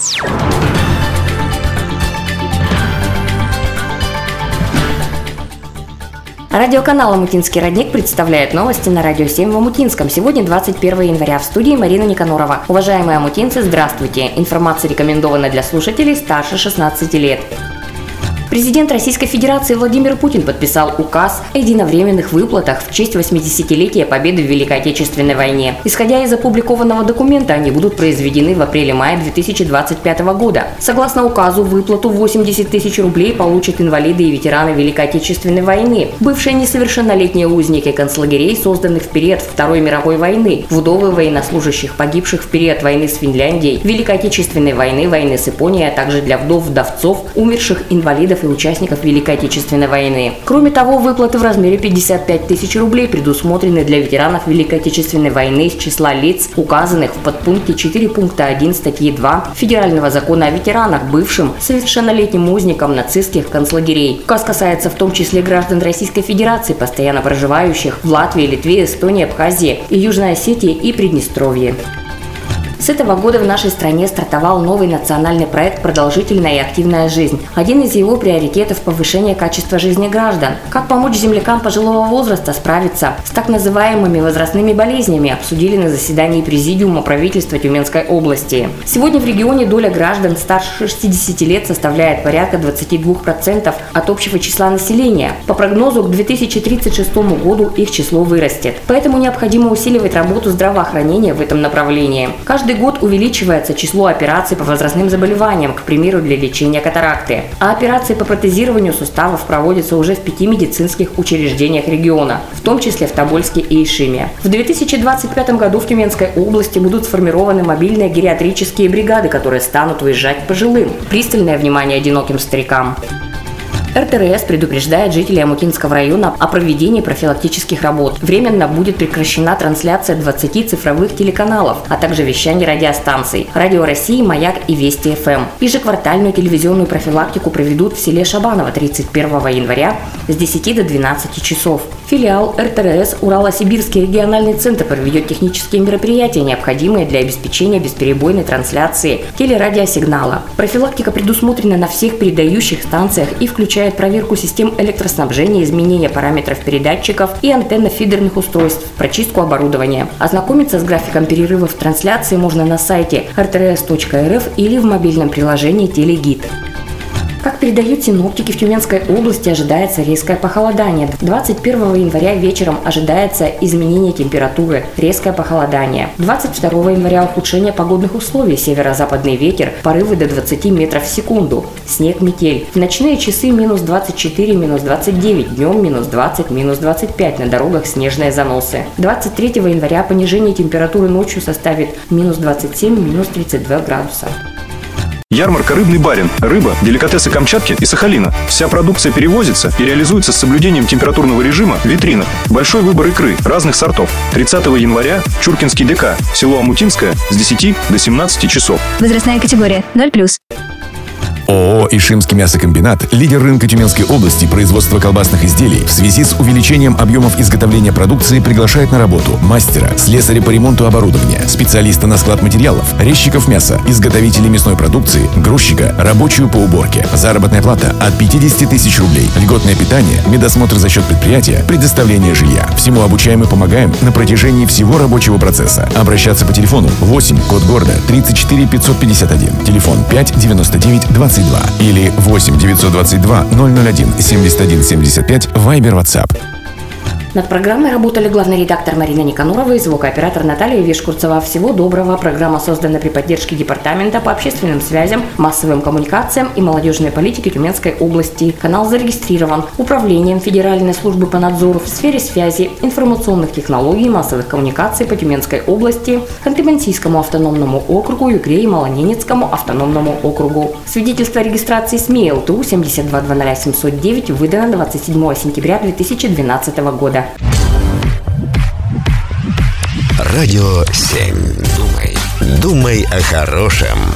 Радиоканал «Омутинский родник» представляет новости на Радио 7 в Омутинском. Сегодня 21 января. В студии Марина Никанорова. Уважаемые омутинцы, здравствуйте. Информация рекомендована для слушателей старше 16 лет. Президент Российской Федерации Владимир Путин подписал указ о единовременных выплатах в честь 80-летия победы в Великой Отечественной войне. Исходя из опубликованного документа, они будут произведены в апреле-мае 2025 года. Согласно указу, выплату 80 тысяч рублей получат инвалиды и ветераны Великой Отечественной войны, бывшие несовершеннолетние узники концлагерей, созданных в период Второй мировой войны, вдовы военнослужащих, погибших в период войны с Финляндией, Великой Отечественной войны, войны с Японией, а также для вдов-вдовцов, умерших инвалидов и участников Великой Отечественной войны. Кроме того, выплаты в размере 55 тысяч рублей предусмотрены для ветеранов Великой Отечественной войны из числа лиц, указанных в подпункте 4 пункта 1 статьи 2 Федерального закона о ветеранах, бывшим совершеннолетним узникам нацистских концлагерей. Указ касается в том числе граждан Российской Федерации, постоянно проживающих в Латвии, Литве, Эстонии, Абхазии и Южной Осетии и Приднестровье. С этого года в нашей стране стартовал новый национальный проект «Продолжительная и активная жизнь». Один из его приоритетов – повышение качества жизни граждан. Как помочь землякам пожилого возраста справиться с так называемыми возрастными болезнями, обсудили на заседании Президиума правительства Тюменской области. Сегодня в регионе доля граждан старше 60 лет составляет порядка 22% от общего числа населения. По прогнозу, к 2036 году их число вырастет. Поэтому необходимо усиливать работу здравоохранения в этом направлении. Каждый год увеличивается число операций по возрастным заболеваниям, к примеру, для лечения катаракты. А операции по протезированию суставов проводятся уже в 5 медицинских учреждениях региона, в том числе в Тобольске и Ишиме. В 2025 году в Тюменской области будут сформированы мобильные гериатрические бригады, которые станут выезжать к пожилым. Пристальное внимание одиноким старикам. РТРС предупреждает жителей Омутинского района о проведении профилактических работ. Временно будет прекращена трансляция 20 цифровых телеканалов, а также вещание радиостанций «Радио России», «Маяк» и «Вести ФМ». Ежеквартальную телевизионную профилактику проведут в селе Шабаново 31 января с 10 до 12 часов. Филиал РТРС «Урало-Сибирский региональный центр» проведет технические мероприятия, необходимые для обеспечения бесперебойной трансляции телерадиосигнала. Профилактика предусмотрена на всех передающих станциях и включает проверку систем электроснабжения, изменение параметров передатчиков и антенно-фидерных устройств, прочистку оборудования. Ознакомиться с графиком перерывов трансляции можно на сайте rtrs.rf или в мобильном приложении «Телегид». Как передают синоптики, в Тюменской области ожидается резкое похолодание. 21 января вечером ожидается изменение температуры, резкое похолодание. 22 января ухудшение погодных условий, северо-западный ветер, порывы до 20 метров в секунду, снег, метель. В ночные часы минус 24, минус 29, днем минус 20, минус 25, на дорогах снежные заносы. 23 января понижение температуры ночью составит минус 27, минус 32 градуса. Ярмарка «Рыбный барин». Рыба, деликатесы Камчатки и Сахалина. Вся продукция перевозится и реализуется с соблюдением температурного режима в витринах. Большой выбор икры разных сортов. 30 января Чуркинский ДК, село Омутинское, с 10 до 17 часов. Возрастная категория 0+. ООО «Ишимский мясокомбинат» – лидер рынка Тюменской области производства колбасных изделий. В связи с увеличением объемов изготовления продукции приглашает на работу мастера, слесаря по ремонту оборудования, специалиста на склад материалов, резчиков мяса, изготовителей мясной продукции, грузчика, рабочую по уборке. Заработная плата от 50 тысяч рублей. Льготное питание, медосмотр за счет предприятия, предоставление жилья. Всему обучаем и помогаем на протяжении всего рабочего процесса. Обращаться по телефону 8, код города 34 551, телефон 5 99 22 или 8 922 001 71 75, Viber, WhatsApp. Над программой работали главный редактор Марина Никанорова и звукооператор Наталья Вишкурцева. Всего доброго. Программа создана при поддержке Департамента по общественным связям, массовым коммуникациям и молодежной политике Тюменской области. Канал зарегистрирован Управлением Федеральной службы по надзору в сфере связи, информационных технологий и массовых коммуникаций по Тюменской области, Ханты-Мансийскому автономному округу, Югре и Малоненецкому автономному округу. Свидетельство о регистрации СМИ ЛТУ 7200709 выдано 27 сентября 2012 года. Радио 7. Думай о хорошем.